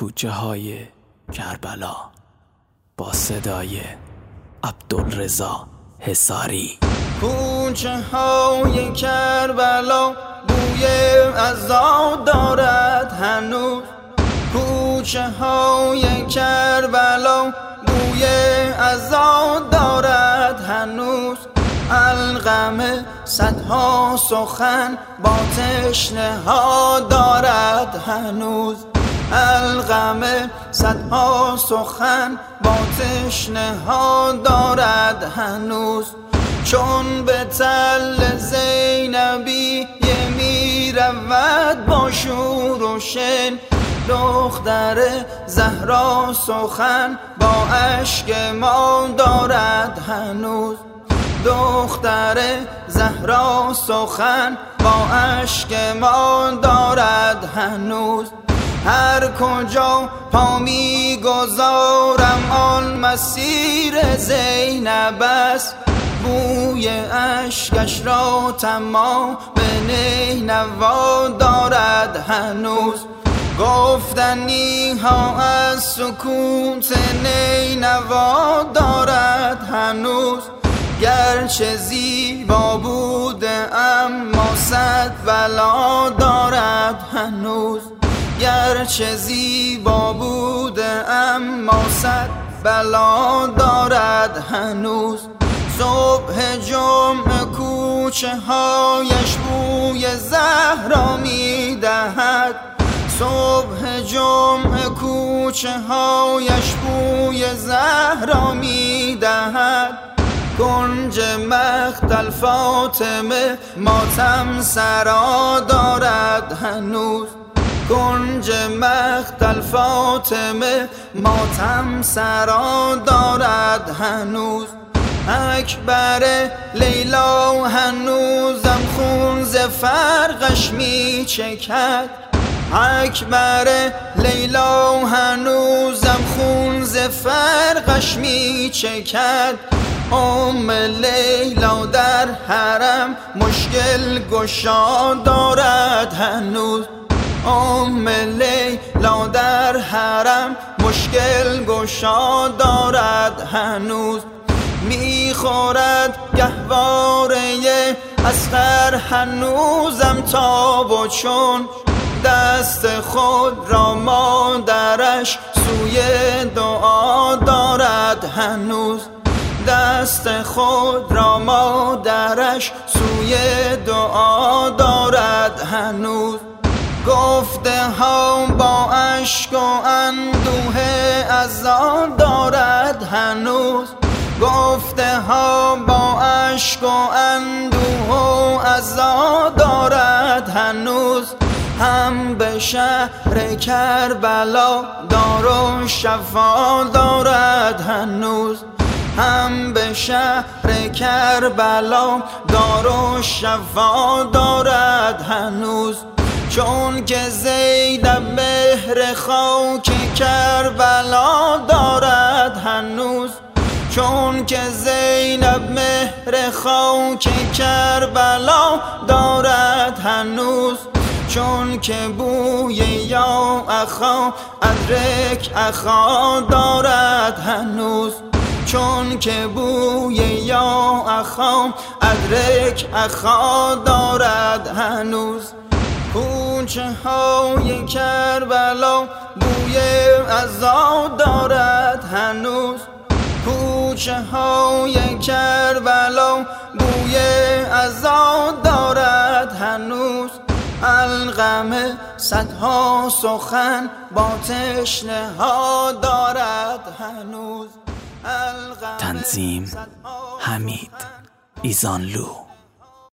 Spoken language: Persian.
کوچه های کربلا با صدای عبدالرضا حصاری. کوچه های کربلا بوی عزا دارد هنوز. کوچه های کربلا بوی عزا دارد هنوز. الغم صدها سخن با تشنه ها دارد هنوز. الغم صدها سخن با تشنه ها دارد هنوز. چون به تل زینبی می رود با شور و شن، دختر زهرا سخن با اشک ما دارد هنوز. دختر زهرا سخن با اشک ما دارد هنوز. هر کجا پا می گذارم آن مسیر زینب است. بوی اشکش را تمام به نینوا دارد هنوز. گفتنی ها از سکوت نینوا دارد هنوز. گرچه زیبا بوده اما صد بلا دارد هنوز. گرچه زیبا بوده اما صد بلا دارد هنوز. صبح جمعه کوچه هایش بوی زهرا می دهد. صبح جمعه کوچه هایش بوی زهرا می دهد. کنج مقتل فاطمه ماتم سرا دارد هنوز. کنج مقتل فاطمه ماتم سرا دارد هنوز. اکبر لیلا هنوزم خون ز فرقش می چکد. اکبر لیلا هنوزم خون ز فرقش می چکد. لیلا در حرم مشکل گشا دارد هنوز. لیلا در حرم مشکل گشا دارد هنوز. میخورد گهواره اصغر هنوزم تاب و چون. دست خود را مادرش سوی دعا دارد هنوز. دست خود را مادرش سوی دعا دارد هنوز. گفته ها با اشک و اندوه عزا دارد هنوز. گفته ها با اشک و اندوه و عزا دارد هنوز. هم به شهر کربلا دار و شفا دارد هنوز. هم به شهر کربلا دار و شفا دارد هنوز. چون که زینب مهر خاک کربلا دارد هنوز. چون که زینب مهر خاک کربلا دارد هنوز. چون که بوی یا اخا ادرک اخا دارد هنوز. چون که بوی یا اخا ادرک اخا دارد هنوز. کوچه های کربلا بوی عزا دارد هنوز. کوچه های کربلا بوی عزا دارد هنوز. الغم صدها سخن با تشنه ها دارد هنوز. تنظیم حمید ایزانلو.